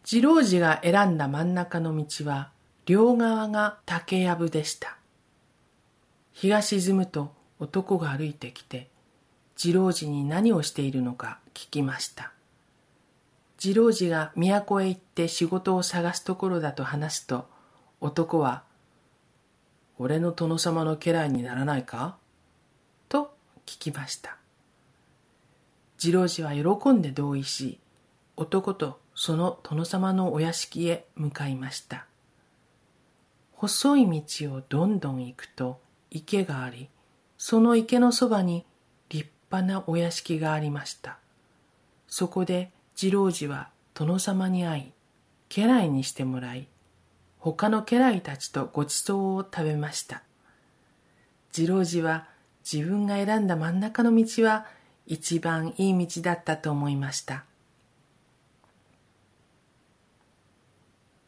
次郎次が選んだ真ん中の道は、両側が竹やぶでした。日が沈むと男が歩いてきて、次郎次に何をしているのか聞きました。次郎次が都へ行って仕事を探すところだと話すと、男は、俺の殿様の家来にならないかと聞きました。次郎次は喜んで同意し、男とその殿様のお屋敷へ向かいました。細い道をどんどん行くと池があり、その池のそばに立派なお屋敷がありました。そこで次郎次は殿様に会い、家来にしてもらい、他の家来たちとごちそうを食べました。次郎次は自分が選んだ真ん中の道は一番いい道だったと思いました。